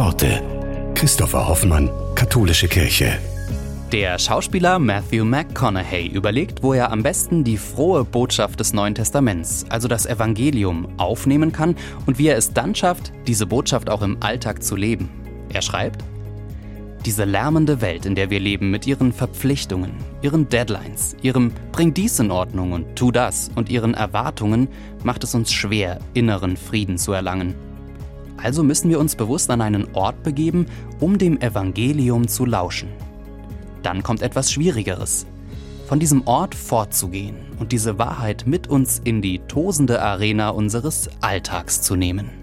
Worte. Christopher Hoffmann, Katholische Kirche. Der Schauspieler Matthew McConaughey überlegt, wo er am besten die frohe Botschaft des Neuen Testaments, also das Evangelium, aufnehmen kann und wie er es dann schafft, diese Botschaft auch im Alltag zu leben. Er schreibt: Diese lärmende Welt, in der wir leben, mit ihren Verpflichtungen, ihren Deadlines, ihrem Bring dies in Ordnung und tu das und ihren Erwartungen, macht es uns schwer, inneren Frieden zu erlangen. Also müssen wir uns bewusst an einen Ort begeben, um dem Evangelium zu lauschen. Dann kommt etwas Schwierigeres: von diesem Ort fortzugehen und diese Wahrheit mit uns in die tosende Arena unseres Alltags zu nehmen.